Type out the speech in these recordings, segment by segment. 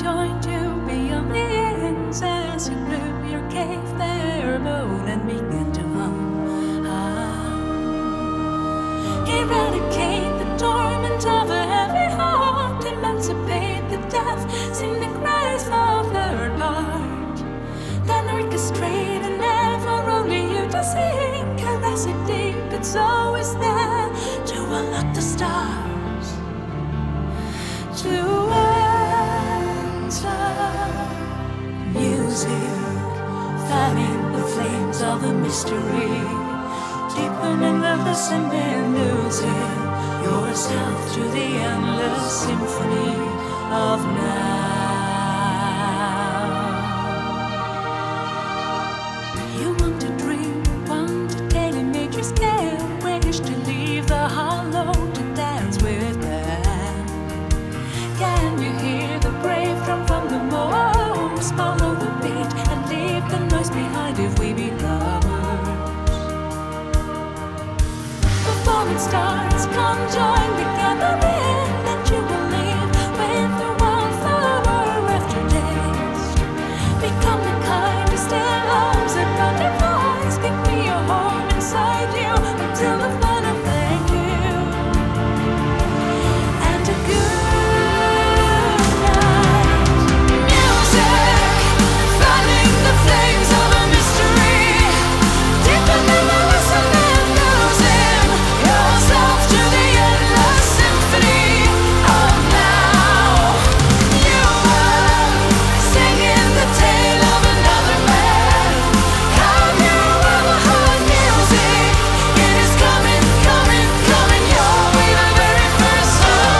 joined you beyond the ends as you blew your cave there alone and began to hum. Eradicate the torment of a heavy heart, emancipate the death, sing the cries for third part. Then orchestrate and never only you to sing, caress it deep, it's always there to unlock the stars, to enter. Music, fanning the flames of the mystery, deepening the listening, losing yourself to the endless symphony of now. You want to dream, want to daily make your scale, wish to leave the hollow to dance with them. Can you hear the brave drum from the moors? Follow the beat and leave the noise behind if we be lovers. Before it starts, come join the gathering that you will leave with the wildflower after taste. Become the kind who still arms and butterflies. Give me a home inside you until the final thank you and a good night. Music, fanning the flames of a mystery, deepening the listening, losing yourself to the endless symphony of now. You are singing the tale of another man. Have you ever heard music? It is coming, coming, coming your way the very first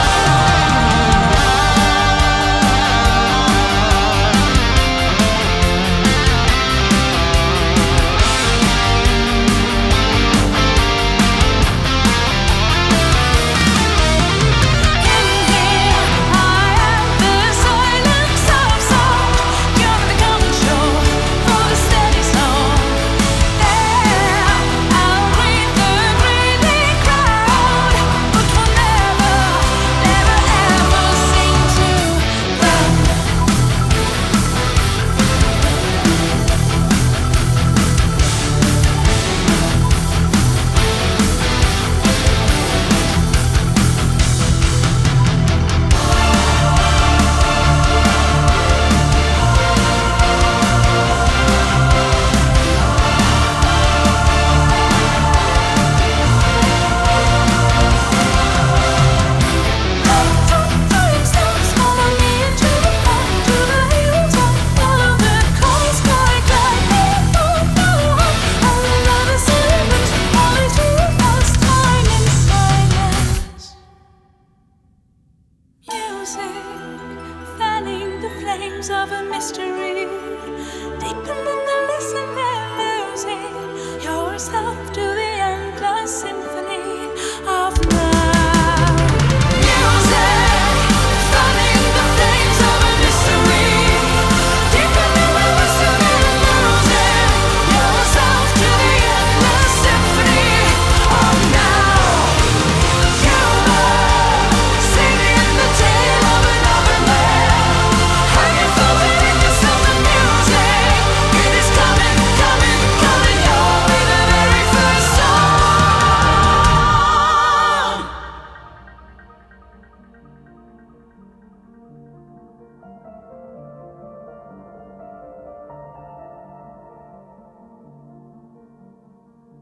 of a mystery, deepening the listening, losing yourself to